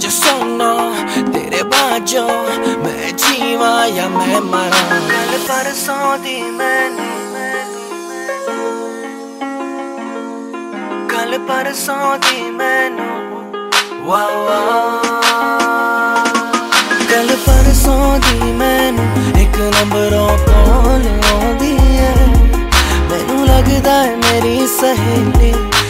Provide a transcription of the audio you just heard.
आज सोना तेरे बाजो मैं जीवा या मैं मरा। कल परसों दी मैनू, कल परसों दी मैनू वाह वाह। कल परसों दी मैनू एक नंबरों कॉल आउंदी है, मैनू लगदा है मेरी सहेली